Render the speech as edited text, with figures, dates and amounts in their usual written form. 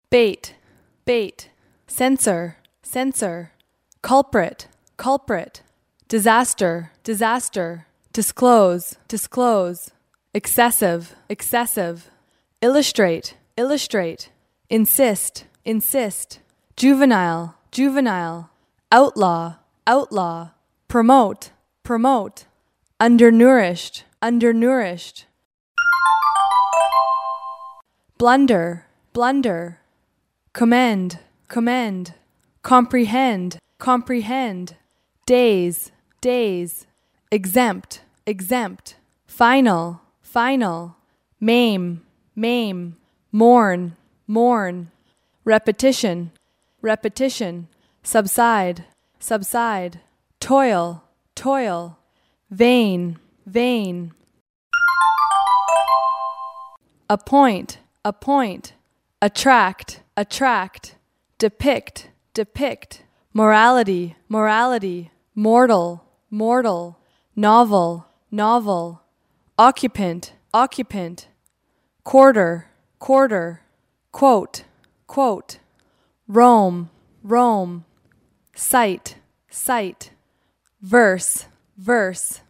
bait, bait, censor, censor, culprit, culprit, disaster, disaster, disclose, disclose, excessive, excessive, illustrate, illustrate, insist, insist, juvenile, juvenile, outlaw, outlaw, promote, promote, undernourished, undernourished, blunder, blunder, commend, commend, comprehend, comprehend, days, days, exempt, exempt, final, final, maim, maim, mourn, mourn, repetition, repetition, subside, subside, toil, toil, vain, vain, appoint, appoint, attract, attract, depict, depict, morality, morality, mortal, mortal, novel, novel, occupant, occupant, quarter, quarter, quote, quote, Rome, Rome, sight, sight, verse, verse,